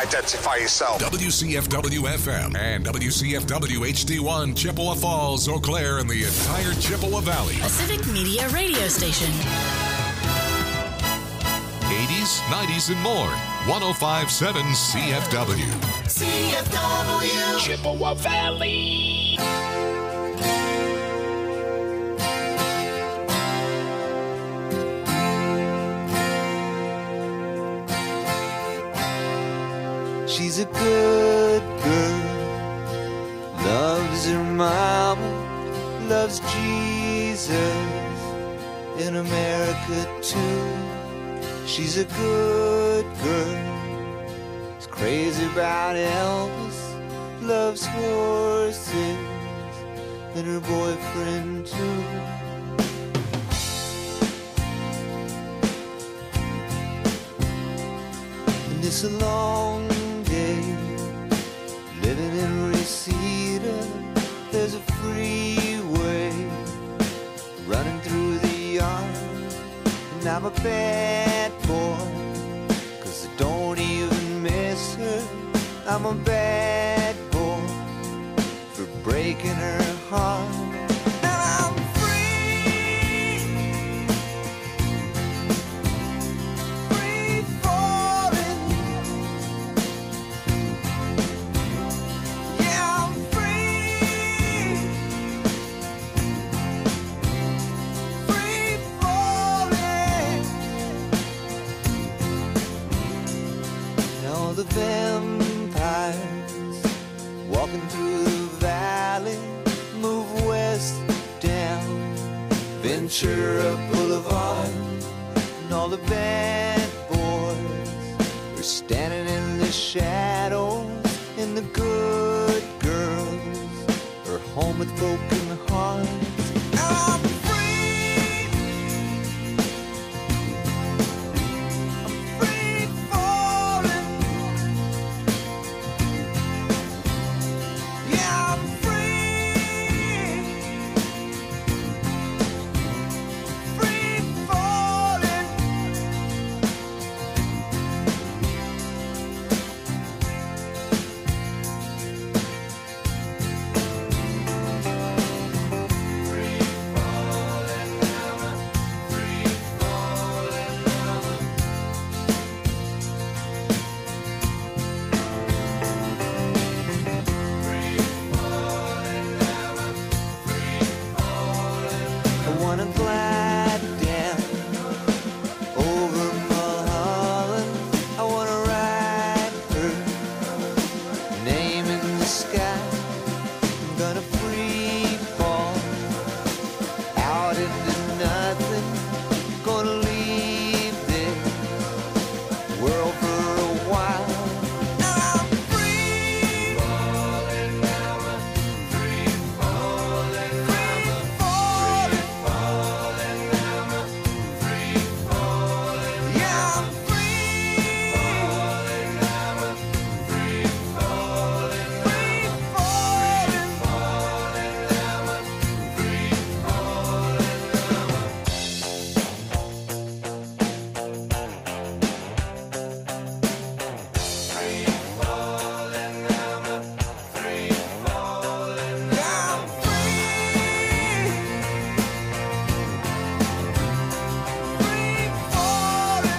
identify yourself. WCFW-FM and WCFW-HD1, Chippewa Falls, Eau Claire, and the entire Chippewa Valley. A civic media radio station. 80s, 90s, and more. 105.7 CFW. CFW. Chippewa Valley. She's a good girl, loves her mama, loves Jesus, in America too. She's a good girl, is crazy about Elvis, loves horses, and her boyfriend too. And it's a long day living in Reseda. There's a freeway running through the yard, and I'm a bad boy, 'cause I don't even miss her. I'm a bad boy for breaking her heart. And I'm free, free falling. Yeah, I'm free, free falling. And all the vampires walking through the valley move west down Ventura Boulevard, and all the bad boys are standing in the shadows, and the good girls are home with broken hearts. I'm free, I'm free falling. Yeah, I'm free, free falling. I wanna glide down over Mulholland. I wanna write her name in the sky. I'm gonna free fall out into nothing. Gonna leave this world for a while. And I'm free, falling, free falling, free falling. Yeah, I'm free, free falling, yeah, I'm free, free falling.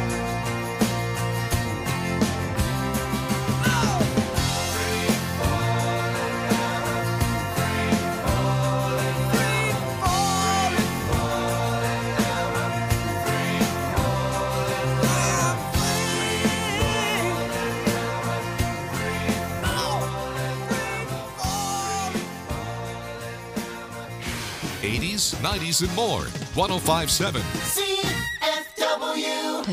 '80s, '90s, and more. 105.7. CFW.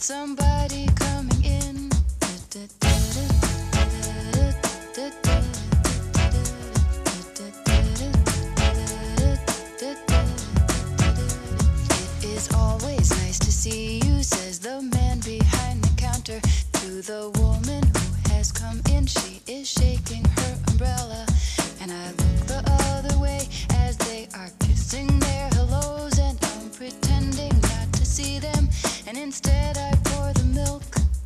somebody coming in. It is always nice to see you, says the man behind the counter to the woman who has come in. She is shaking her umbrella, and I look the other way as they are kissing their hellos, and I'm pretending not to see them, and instead I pour the milk.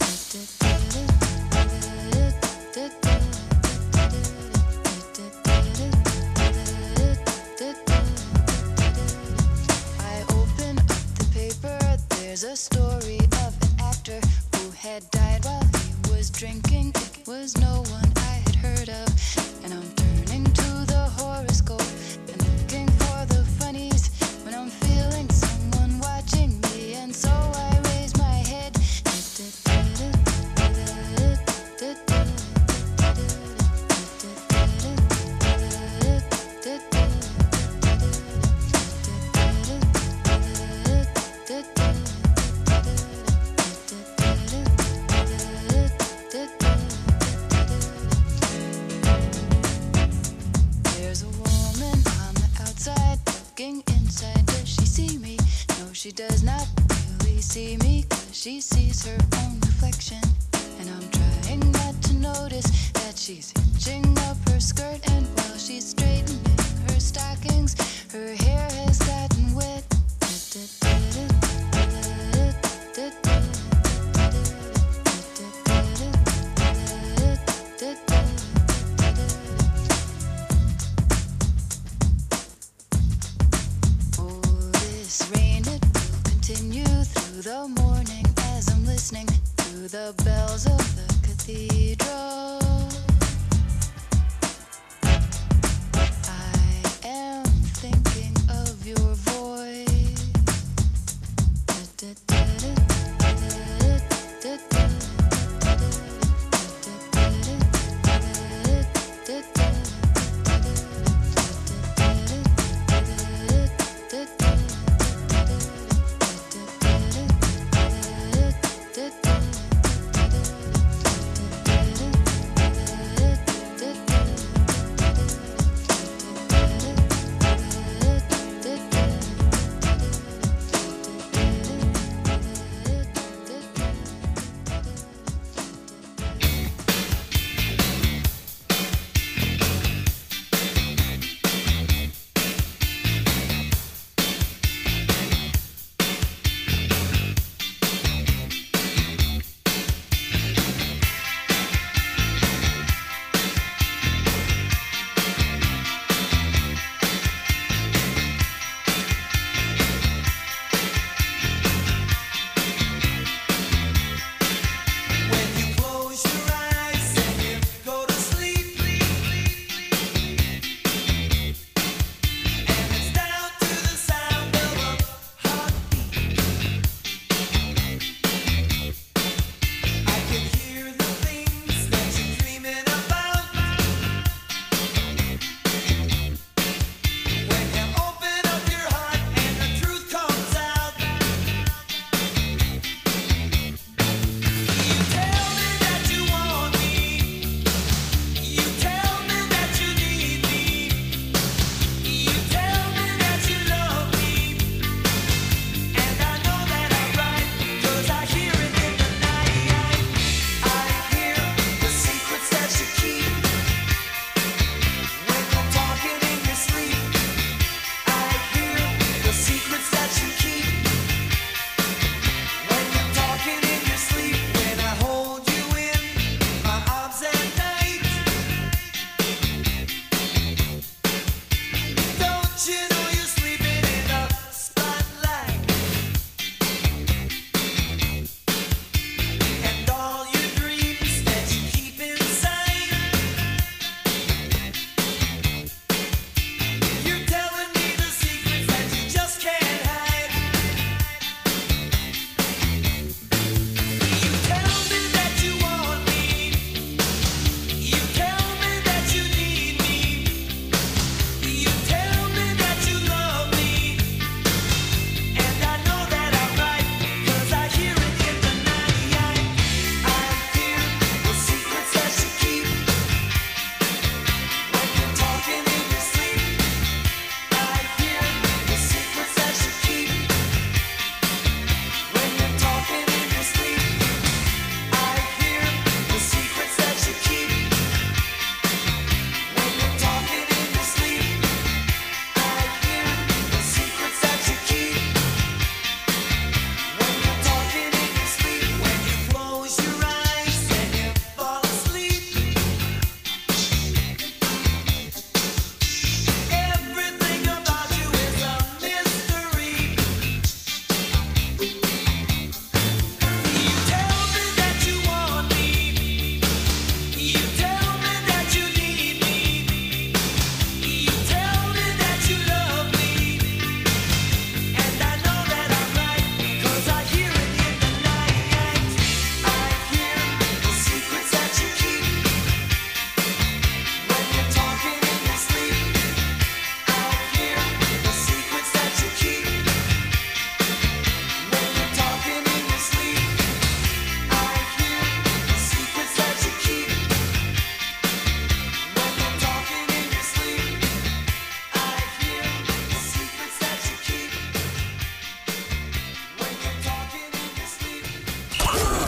I open up the paper, there's a story of an actor who had died while he was drinking. It was no one I had heard of, and I'm turning to the horoscope and looking for the funnies when I'm feeling someone watching me, and so I raise my head. There's a woman on the outside looking inside. Does she see me? No, she does not really see me, 'cause she sees her own reflection. And I'm trying not to notice that she's hitching up her skirt, and while she's straightening her stockings, her hair has gotten wet. Oh, this rain, it will continue through the morning as I'm listening to the bells of the cathedral. I am thinking of your voice.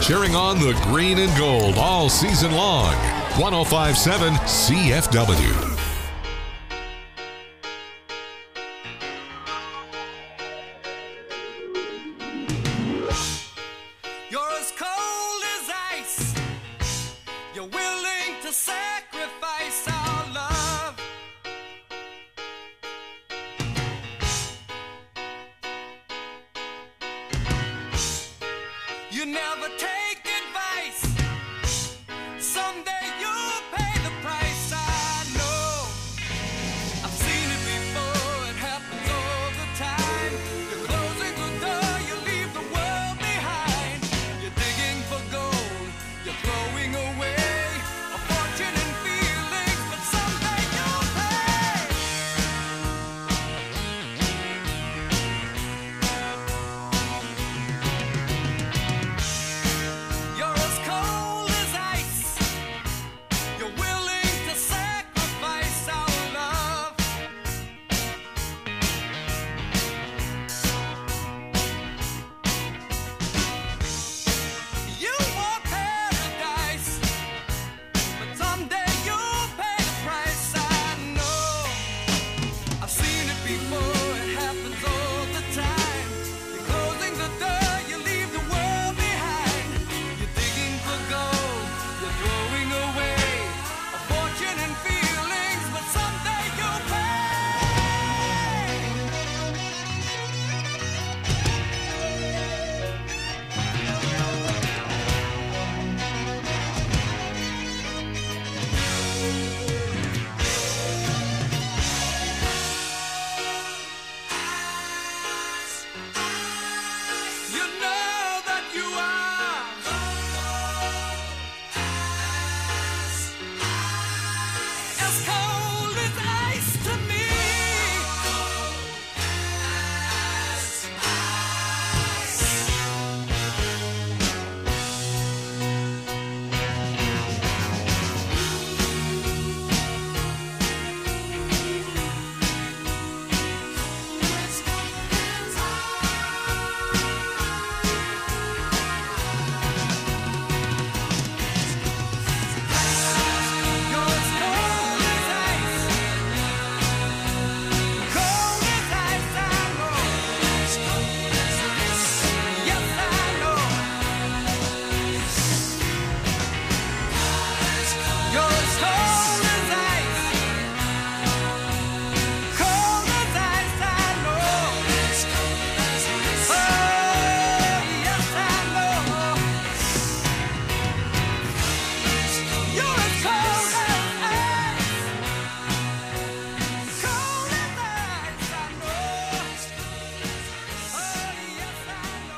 cheering on the green and gold all season long. 105.7 CFW. You're as cold as ice. You're willing to sacrifice our love. You never take advice. Someday you'll pay the price. I know. I've seen it before. It happens all the time. You're closing the door. You leave the world behind. You're digging for gold. You're throwing away a fortune and feelings, but someday you'll pay. You're as cold as ice. You're willing to sacrifice our love. You want paradise, but someday you'll pay the price. I know. I've seen it before. It happens all the time. You're closing the door. You leave the world behind. You're digging for gold. You're throwing away a fortune and feelings, but someday you'll pay. You know that you are as cold as ice to me. You're as cold as ice. Cold as ice, I know. Yes, I know. You're as cold as ice. Cold as ice, I know. Oh, yes, I know. You're as cold as ice. Cold as ice, I know. Oh, yes, I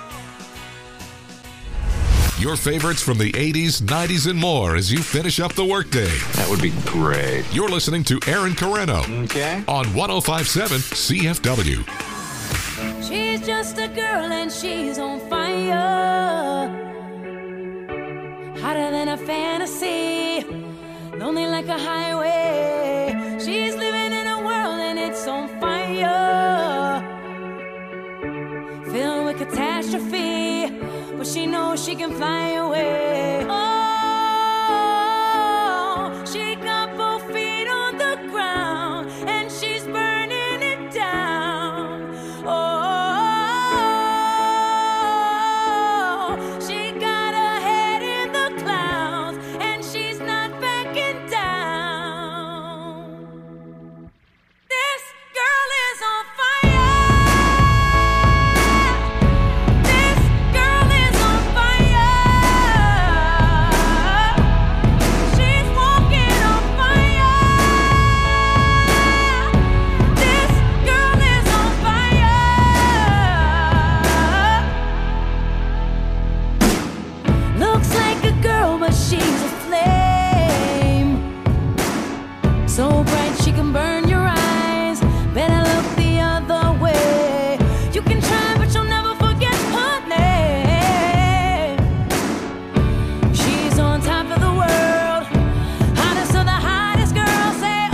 know. Your favorites from the 80s, 90s, and more as you finish up the workday. That would be great. You're listening to Aaron Carreno Okay. on 105.7 CFW. She's just a girl and she's on fire. Hotter than a fantasy. Lonely like a highway. She's living in a world and it's on fire. Filled with catastrophe. But she knows she can fly away. Oh, she got both feet on the ground and she's burning it down. Oh, she got her head in the clouds and she's not backing down. This girl is on fire. This girl is on fire. She's walking on fire. This girl is on fire. Looks like a girl, but she's a flame. So bright she can burn your eyes. Better look the other way. You can try, but you'll never forget her name. She's on top of the world. Hottest of the hottest girls say,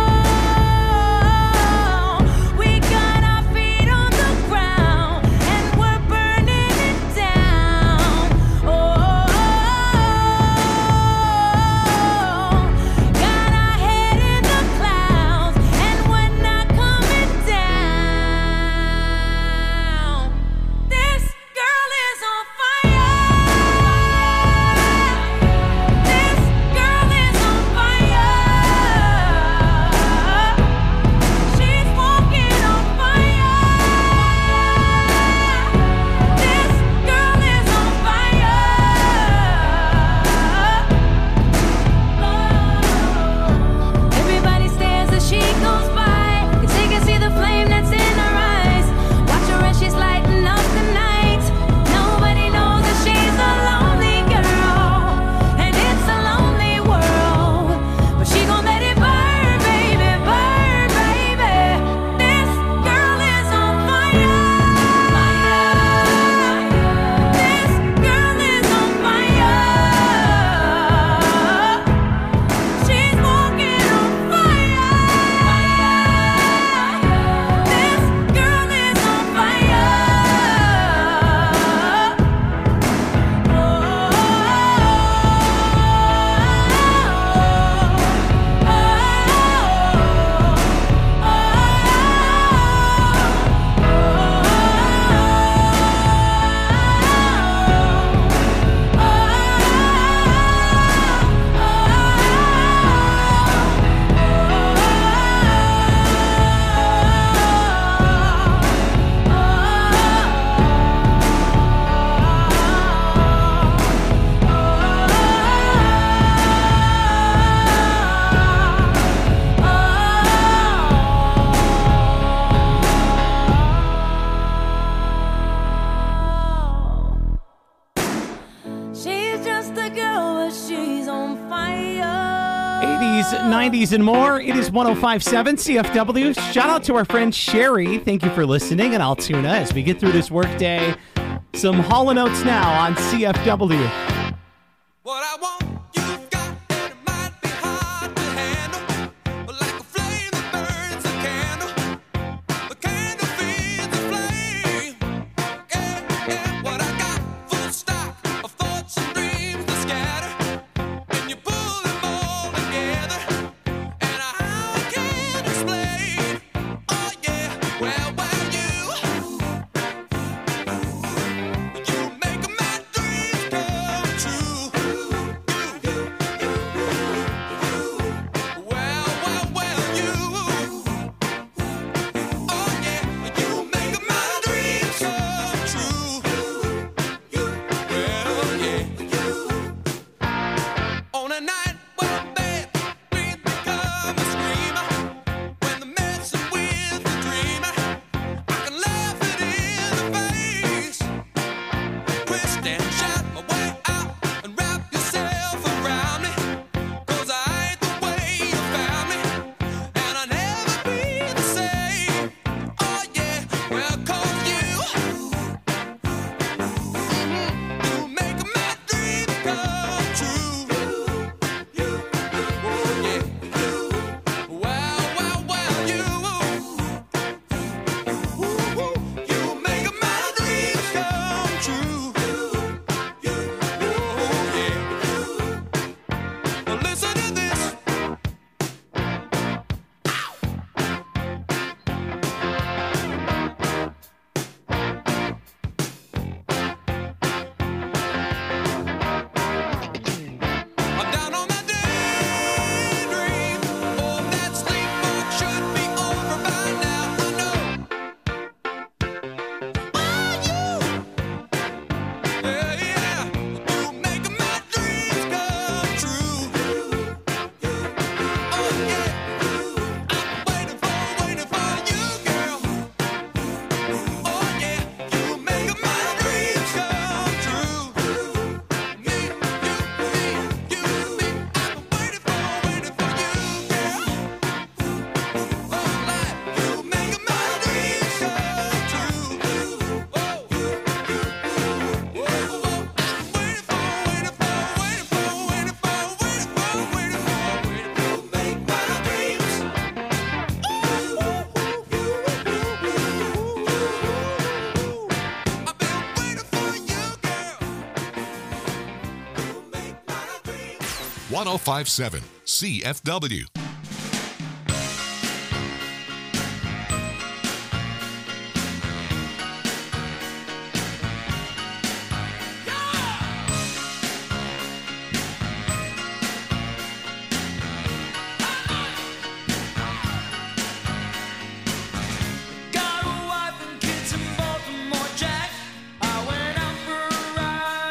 oh, we got our feet on the ground and we're burning it down. Oh, She's just a girl, but she's on fire. 80s, 90s, and more. It is 105.7 CFW. Shout out to our friend Sherry. Thank you for listening in Altoona as we get through this workday. Some Hall & Oates now on CFW. What I want, you've got, and it might be hard to handle. But like a flame that burns a candle, the candle feeds the flame. Yeah, yeah, what I got, full stock of thoughts and dreams that scatter. And you pull them all together, and how I can't explain. Oh yeah, well, you make my dreams come true. .1057 CFW.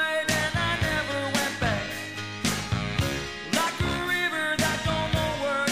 Like a river that don't know where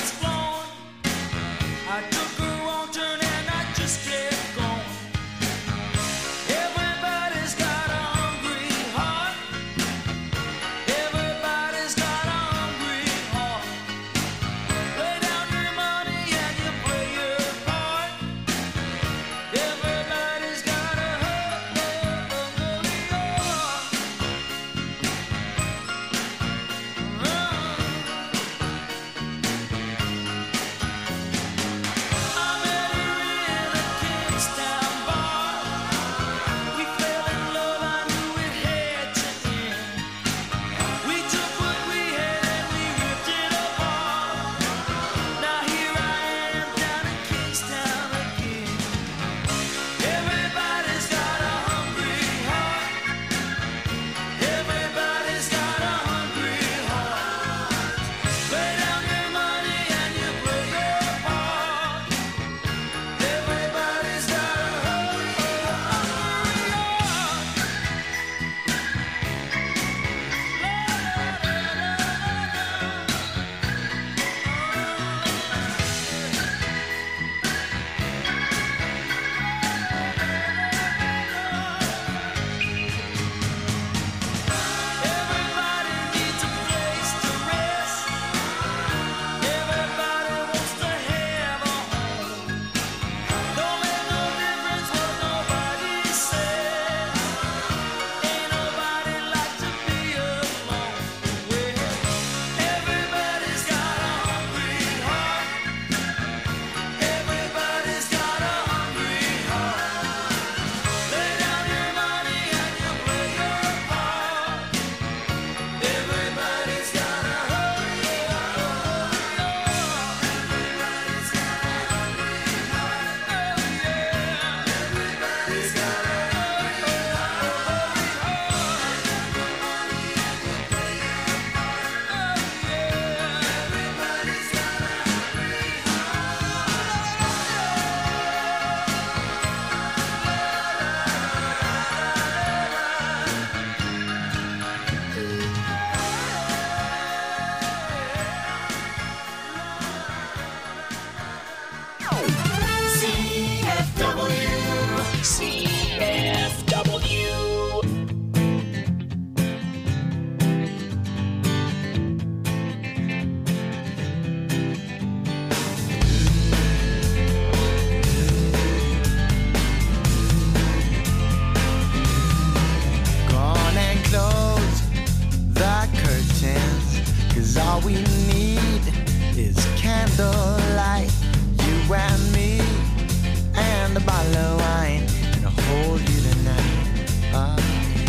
All we need is candlelight, you and me, and a bottle of wine, and I'll hold you tonight.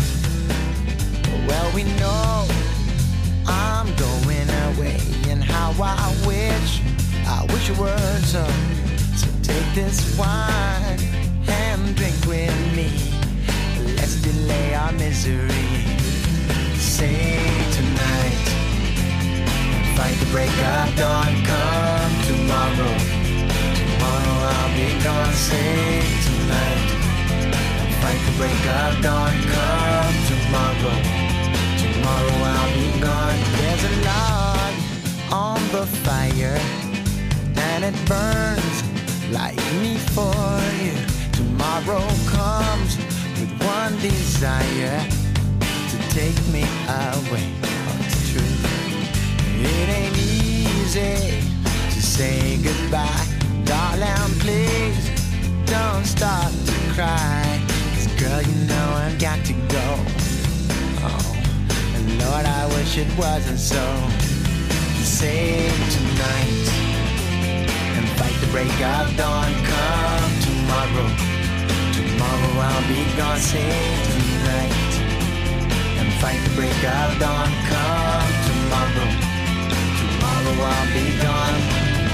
Well, we know I'm going away, and how I wish it were so. So take this wine and drink with me. Let's delay our misery. Say tonight, fight the break of dawn. Come tomorrow, tomorrow I'll be gone. Say tonight, fight the break of dawn. Come tomorrow, tomorrow I'll be gone. There's a log on the fire, and it burns like me for you. Tomorrow comes with one desire, to take me away. Oh, it's true. It ain't easy to say goodbye. Darling, please don't start to cry. 'Cause girl, you know I've got to go. Oh, and Lord, I wish it wasn't so. Save tonight and fight the break of dawn. Come tomorrow, tomorrow I'll be gone. Save tonight and fight the break of dawn. Come tomorrow, tomorrow I'll be gone.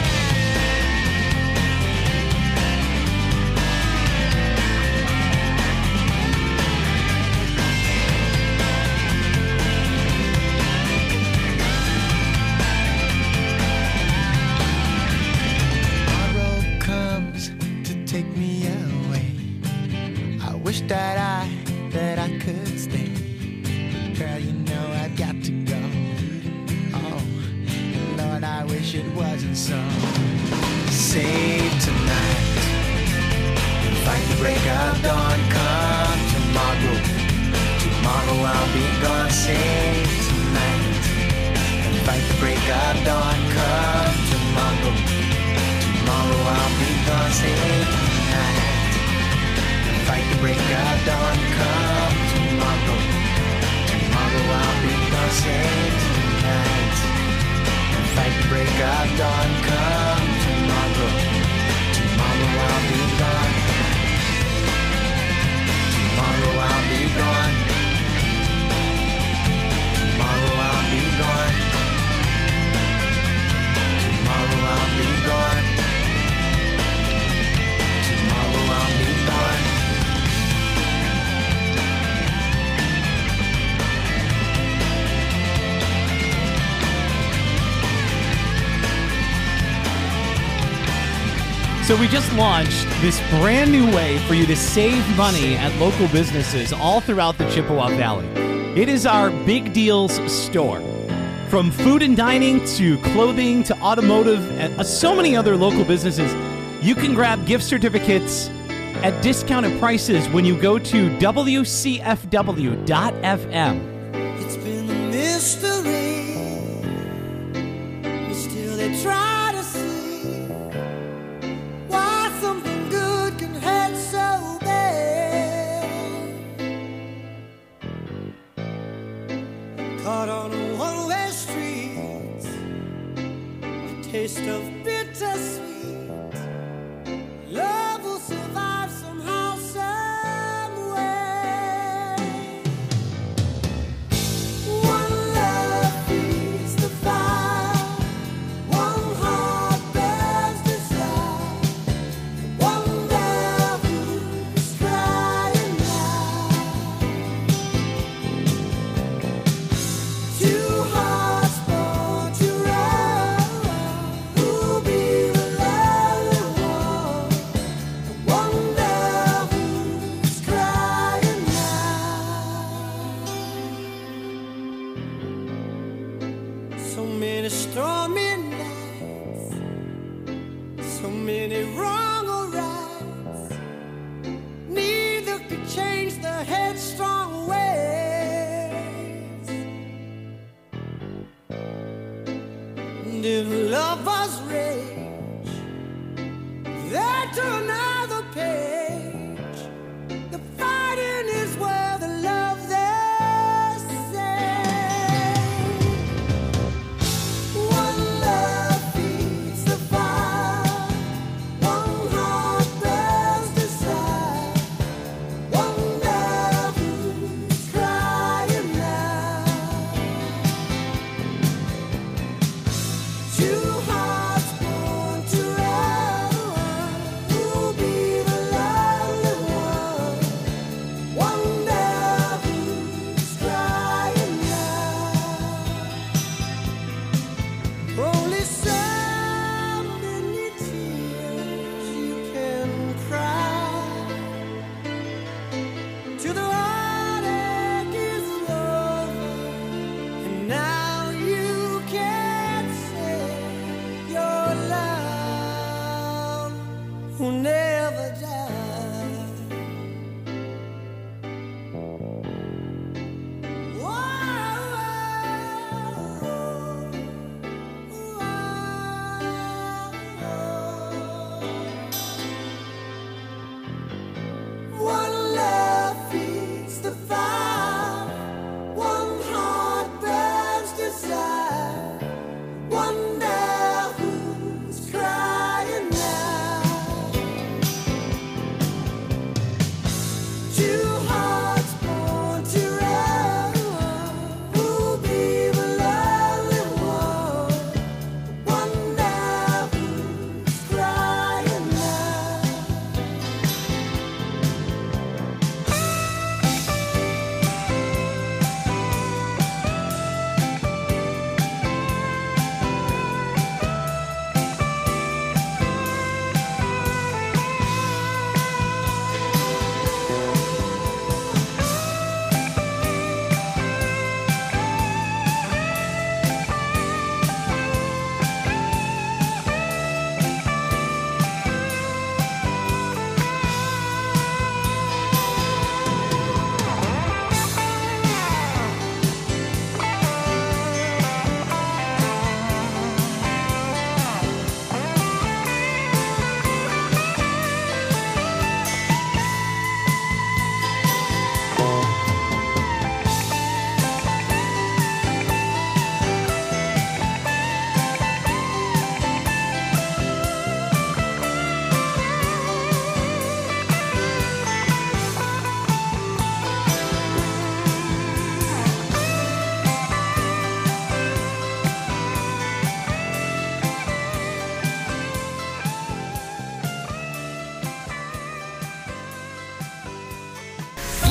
Wish that I could stay, but girl, you know I've got to go. Oh, Lord, I wish it wasn't so. Save tonight and fight the break of dawn. Come tomorrow, tomorrow I'll be gone. Save tonight and fight the break of dawn. Come tomorrow, tomorrow I'll be gone. Save tonight, fight the break of dawn. Come tomorrow, tomorrow I'll be gone. Save tonight and fight the break of dawn. Come tomorrow, tomorrow I'll be gone. Tomorrow I'll be gone. Tomorrow I'll be gone. Tomorrow I'll be gone. Tomorrow I'll be gone. So we just launched this brand new way for you to save money at local businesses all throughout the Chippewa Valley. It is our Big Deals store. From food and dining to clothing to automotive and so many other local businesses, you can grab gift certificates at discounted prices when you go to WCFW.FM. It's been a mystery, but still they try to see why something good can hurt so bad. Caught on a one-way street, a taste of bittersweet. Love will survive somehow, some way. One love feeds the fire, one heart bears desire, one love who's crying now. Two hearts born to run, who'll be the lonely one, one love who's crying now. So many stormy nights, so many wrong or rights. Neither could change the headstrong ways. And if lovers rage, they turn another page. The fighting is where the love they say.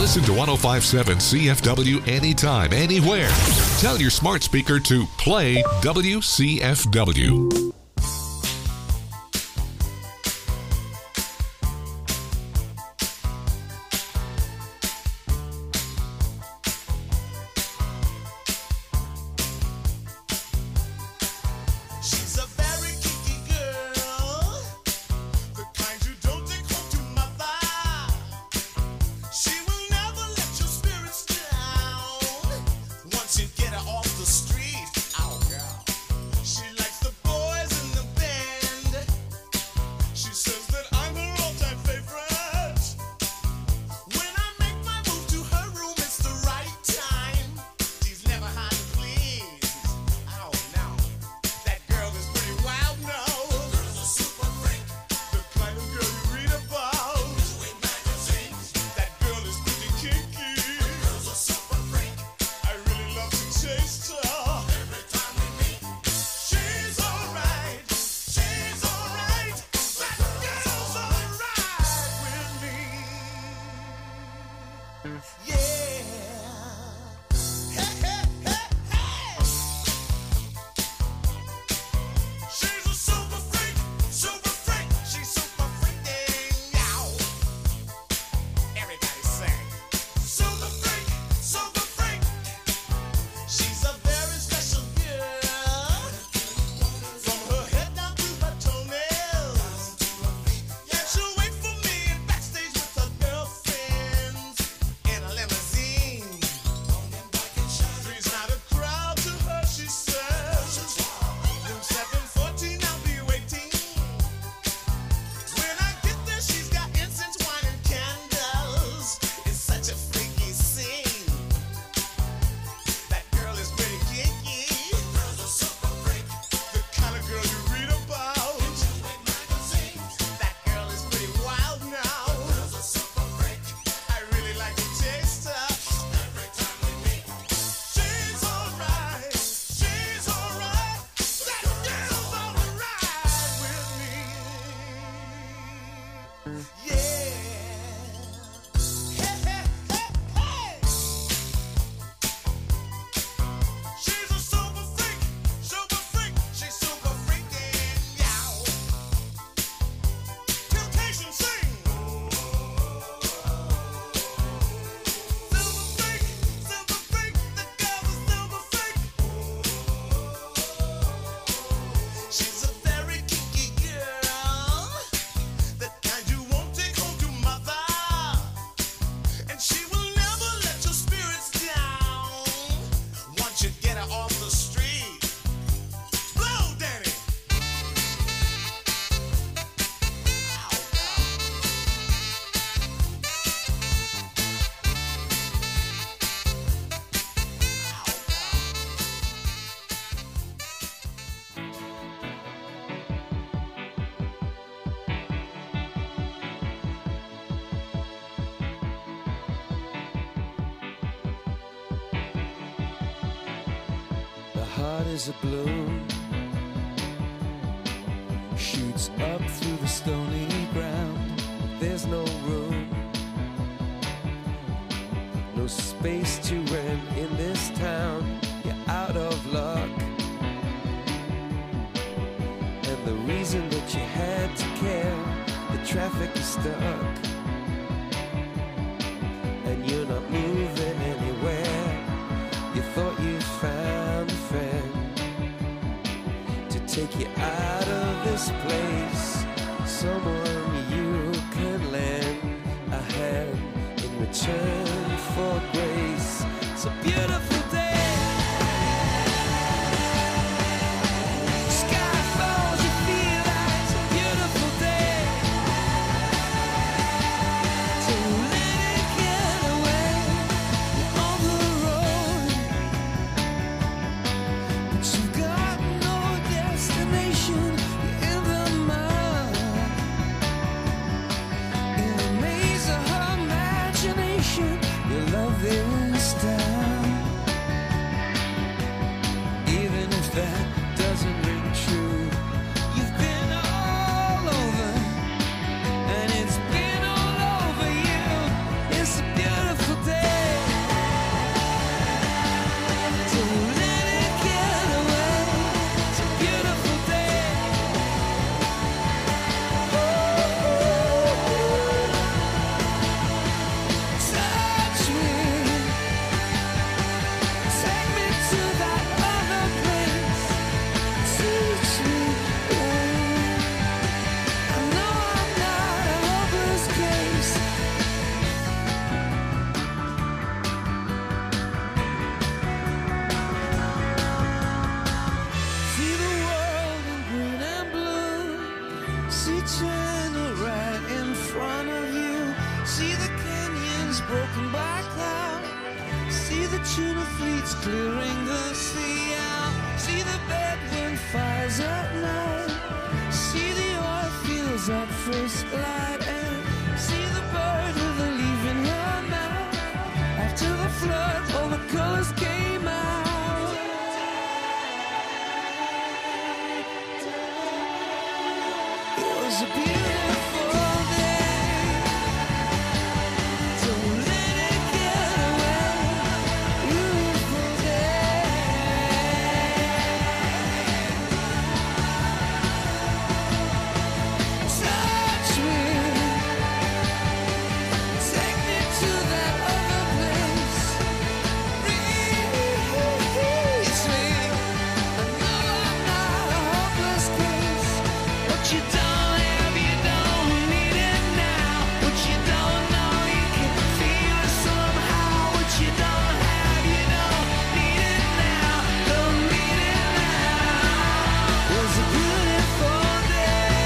Listen to 105.7 CFW anytime, anywhere. Tell your smart speaker to play WCFW. Heart is a bloom, shoots up through the stony ground. There's no room, no space to rent in this town. You're out of luck, and the reason that you had to care, the traffic is stuck, and you're not moving anywhere. You thought you found a friend to take you out of this place, someone you can lend a hand in return for grace. It's a beautiful day. Sky falls, you feel like it's a beautiful day. So let it get away on the road. But you've got no destination, you're in the mud, in the maze of her imagination. clearing the sea out. See the bedroom fires at night. See the oil fields at first light. And see the bird with a leaf in her mouth. After the flood, all the colors came out. It was a beautiful day. Don't let it get away. Beautiful day. Touch me. Take me to that other place. Release me. I know I'm not a hopeless case. What you don't have, you don't need it now. What you don't know, you can feel it somehow. What you don't have, you don't need it now. Don't need it now. It was a beautiful day.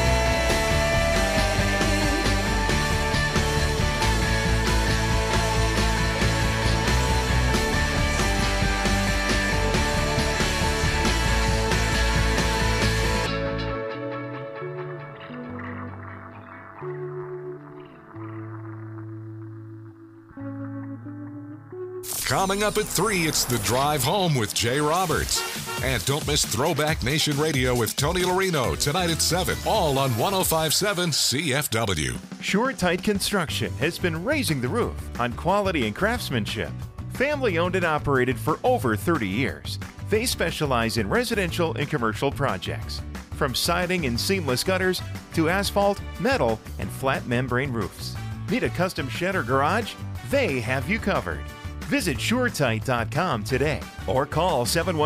Coming up at 3, it's The Drive Home with Jay Roberts. And don't miss Throwback Nation Radio with Tony Larino tonight at 7, all on 105.7 CFW. Sure Tight Construction has been raising the roof on quality and craftsmanship. Family owned and operated for over 30 years. They specialize in residential and commercial projects, from siding and seamless gutters to asphalt, metal, and flat membrane roofs. Need a custom shed or garage? They have you covered. Visit SureTight.com today or call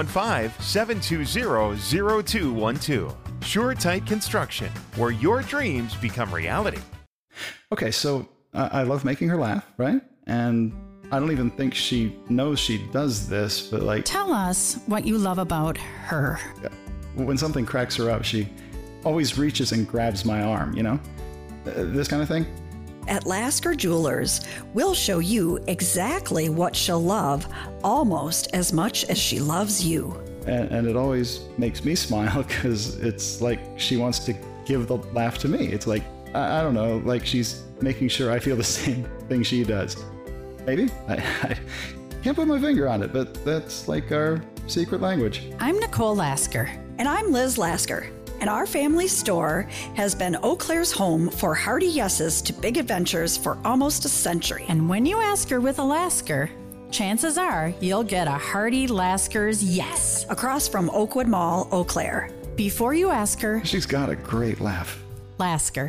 715-720-0212. Sure Tight Construction, where your dreams become reality. Okay, so I love making her laugh, right? And I don't even think she knows she does this, but like... Tell us what you love about her. When something cracks her up, she always reaches and grabs my arm, you know? This kind of thing. At Lasker Jewelers, we'll show you exactly what she'll love almost as much as she loves you. And it always makes me smile because it's like she wants to give the laugh to me. It's like, I don't know, like she's making sure I feel the same thing she does. Maybe? I can't put my finger on it, but that's like our secret language. I'm Nicole Lasker. And I'm Liz Lasker. And our family store has been Eau Claire's home for hearty yeses to big adventures for almost a century. And when you ask her with a Lasker, chances are you'll get a hearty Lasker's yes. Across from Oakwood Mall, Eau Claire. Before you ask her, she's got a great laugh. Lasker.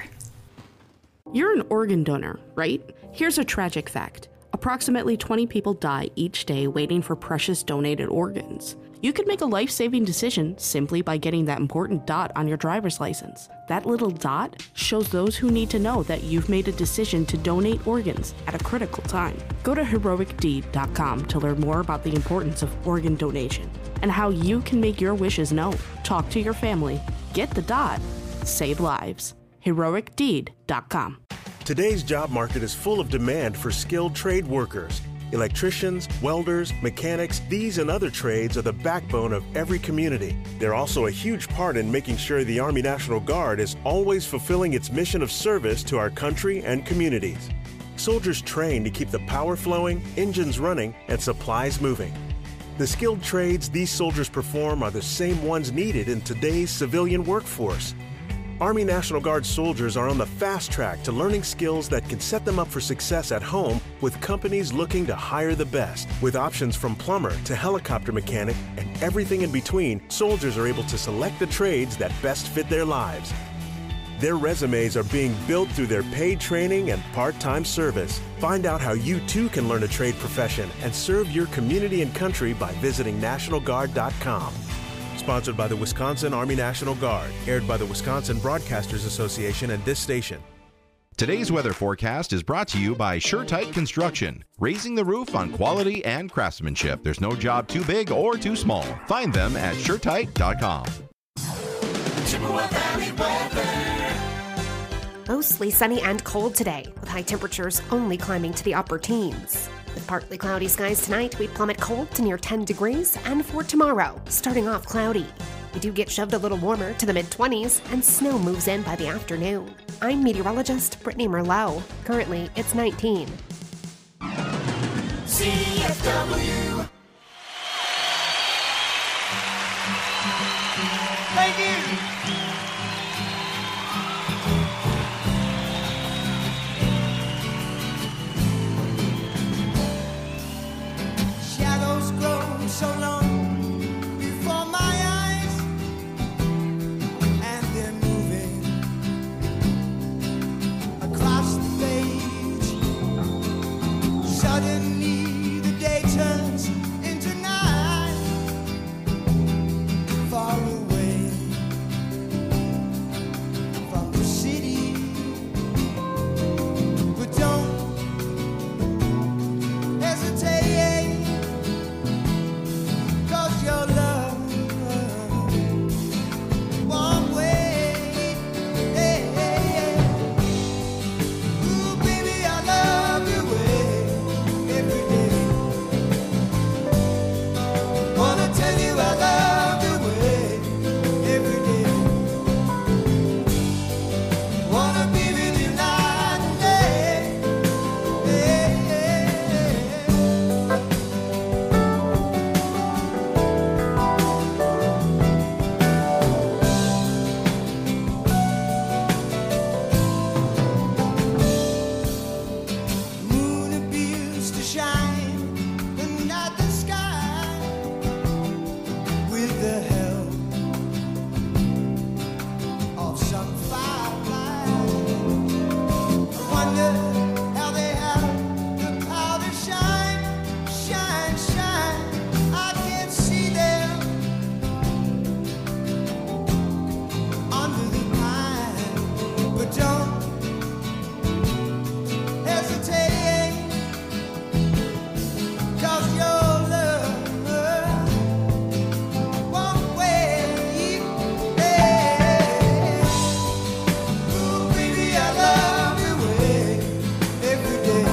You're an organ donor, right? Here's a tragic fact. Approximately 20 people die each day waiting for precious donated organs. You could make a life-saving decision simply by getting that important dot on your driver's license. That little dot shows those who need to know that you've made a decision to donate organs at a critical time. Go to heroicdeed.com to learn more about the importance of organ donation and how you can make your wishes known. Talk to your family, get the dot, save lives. heroicdeed.com. Today's job market is full of demand for skilled trade workers. Electricians, welders, mechanics, these and other trades are the backbone of every community. They're also a huge part in making sure the Army National Guard is always fulfilling its mission of service to our country and communities. Soldiers train to keep the power flowing, engines running, and supplies moving. The skilled trades these soldiers perform are the same ones needed in today's civilian workforce. Army National Guard soldiers are on the fast track to learning skills that can set them up for success at home with companies looking to hire the best. With options from plumber to helicopter mechanic and everything in between, soldiers are able to select the trades that best fit their lives. Their resumes are being built through their paid training and part-time service. Find out how you too can learn a trade profession and serve your community and country by visiting NationalGuard.com. Sponsored by the Wisconsin Army National Guard. Aired by the Wisconsin Broadcasters Association and this station. Today's weather forecast is brought to you by SureTight Construction, raising the roof on quality and craftsmanship. There's no job too big or too small. Find them at SureTight.com. Chippewa Valley weather. Mostly sunny and cold today, with high temperatures only climbing to the upper teens. With partly cloudy skies tonight, we plummet cold to near 10 degrees, and for tomorrow, starting off cloudy. We do get shoved a little warmer to the mid-20s, and snow moves in by the afternoon. I'm meteorologist Brittany Merlot. Currently, it's 19. CFW. Thank you. Shadows grow so long before my eyes, and they're moving across the page. Suddenly the day turns into night, far away from the city. But don't hesitate, 'cause your love won't wait. Hey, hey, hey. Ooh, baby, I love you every day. Wanna tell you I love you every day. Wanna be with you night and day. Hey, hey, hey. Moon appears to shine in the sky with the help of some firefly. I wonder how they have the power to shine, shine, shine. I can't see them under the pine, but don't hesitate, 'cause your love won't wait. Hey. Ooh, baby, I love you every day.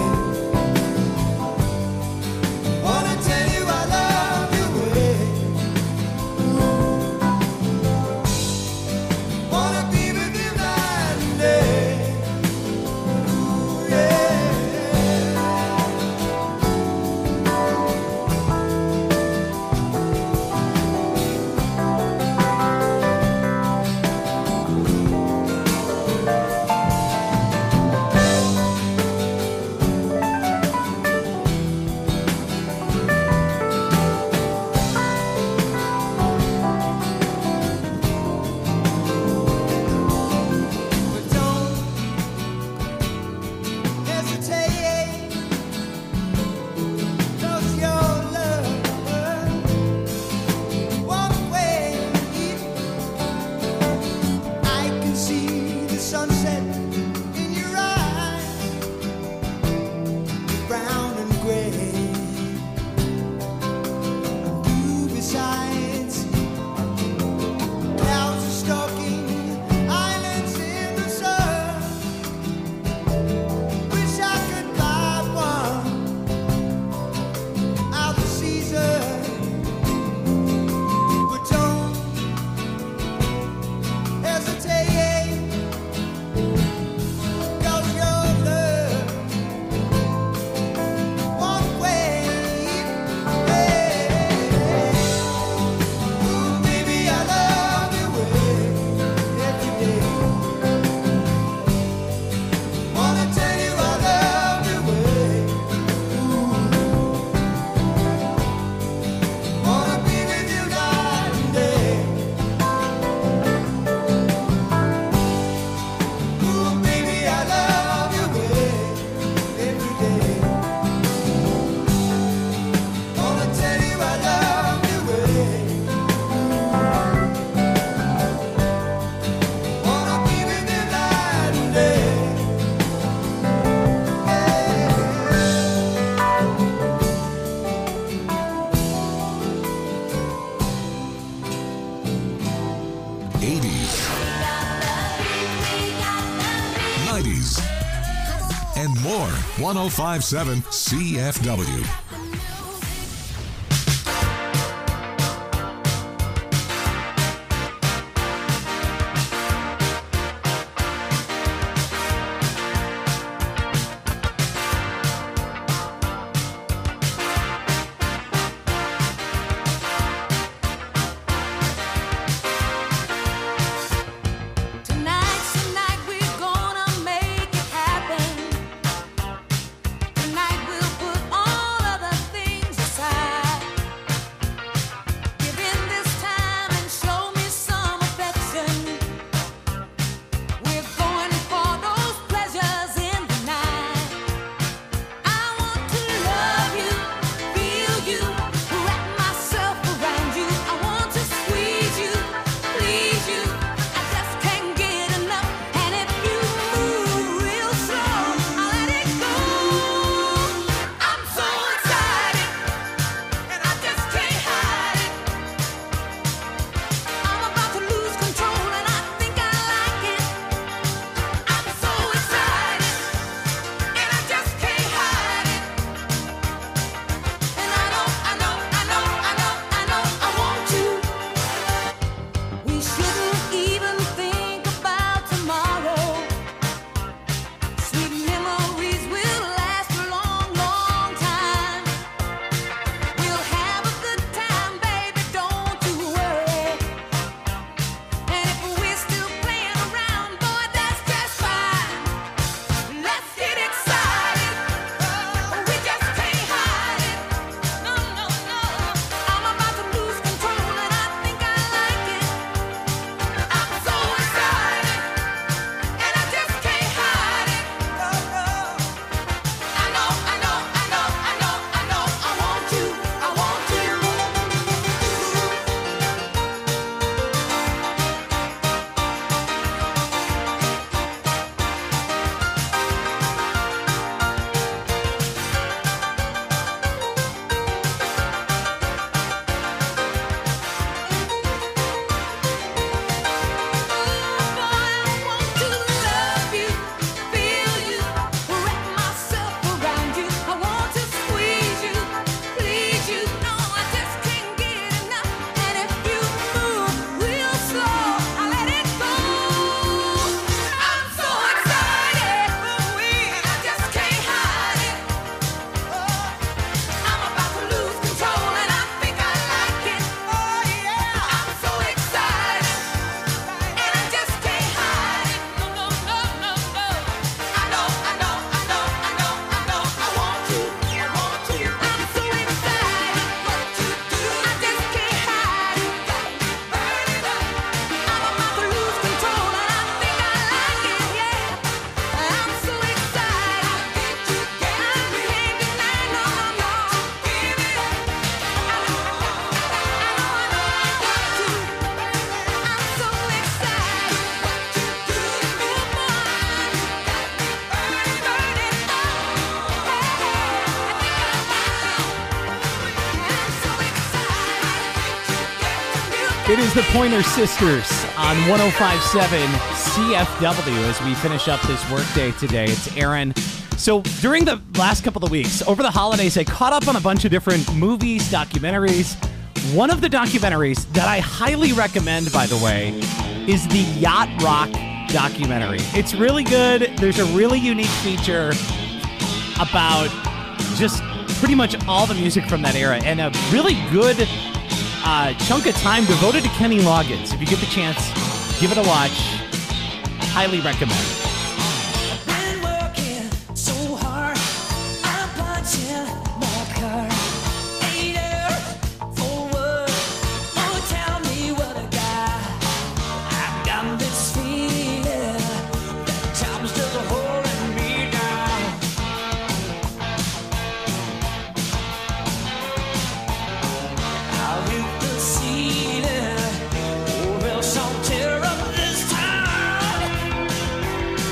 Wanna tell you I love you wanna be with you night and day. Ooh, yeah. But don't hesitate, 'cause your love won't wait. I can see the sunset in your eyes, brown and gray. You besides, clouds are stalking islands in the sun. Wish I could buy one out of season, but don't hesitate, 'cause your love won't wait. Hey. Ooh, baby, I love you every day. Wanna tell you I love you wanna be with you night and day. Ooh, baby, I love you every day. Wanna tell you I love you wanna be with you night and day. '80s, '90s, and more More 1057 CFW. Tonight we're gonna make it happen. Tonight we'll put all of the things aside. Give in this time and show me some affection. We're going for those pleasures in the night. I want to love you, feel you, wrap myself around you. I want to squeeze you, please you. I just can't get enough. And if you move real slow, I'll let it go. I'm so excited, and I just can't hide it. I'm about to lose control, and I think I like it. I'm so excited, and I just can't hide it. And I know, I want you. We shouldn't even think about tomorrow. Sweet memories will last a long, long time. We'll have a good time, baby, don't you worry. And if we're still playing around, boy, that's just fine. Let's get excited. We just can't hide it. No. I'm about to lose control, and I think I like it. I'm so excited, and I just can't hide it. I know, I want you. Love you, feel you, wrap myself around you. I want to squeeze you, please you. No, I just can't get enough. And if you move real slow, I'll let it go. I'm so excited, and I just can't hide it. I'm about to lose control, and I think I like it. Oh yeah, I'm so excited, and I just can't hide it. No. I know, I want you. I'm so excited, what you do, I just can't hide it. Burn it up. I'm about to lose control, and I think I like it, yeah. I'm so excited, I can't deny, no. Give it up. I know I want you. I'm so excited, what you do, It is the Pointer Sisters on 105.7 CFW as we finish up this workday today. It's Aaron. So during the last couple of weeks, over the holidays, I caught up on a bunch of different movies, documentaries. One of the documentaries that I highly recommend, by the way, is the Yacht Rock documentary. It's really good. There's a really unique feature about just pretty much all the music from that era and a really good chunk of time devoted to Kenny Loggins. If you get the chance, give it a watch. Highly recommend. Been working so hard, I'm punching my card. 8 hours for work. Oh, tell me what I got. I've got this feeling that time's just holding me down. I'll hit the ceiling, or else I'll tear up this town.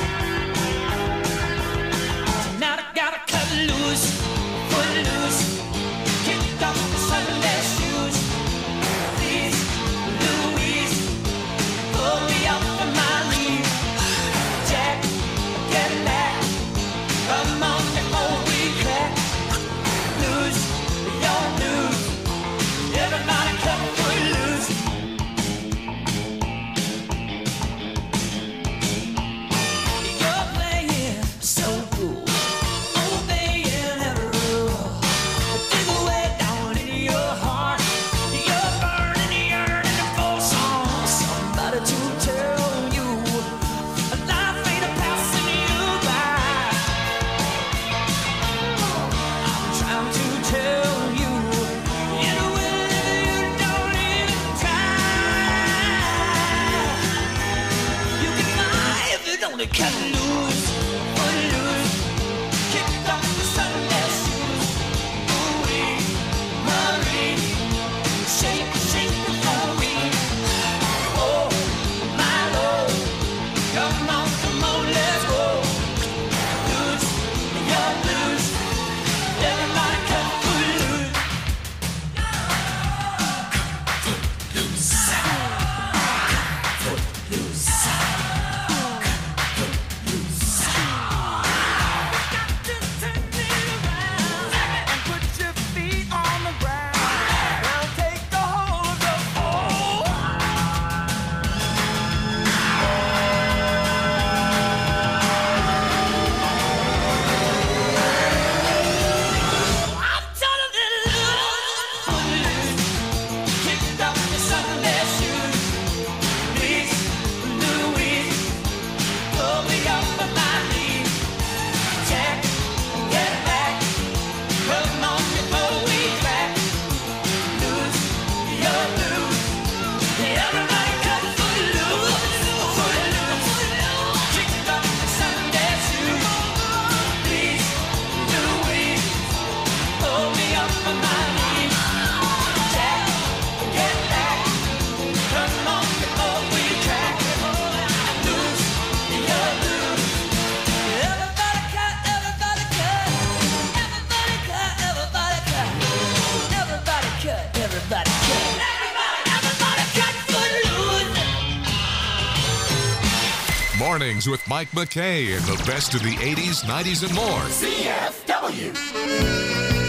cut loose, footloose. Kicked off the Sunday shoes. Ooh-wee, Marie. Shake, shake the glory. Oh, my Lord. Come on, let's go. Loose, you're loose. Everybody cut footloose. Footloose. Footloose. Mornings with Mike McKay and the best of the 80s, 90s, and more. CFW.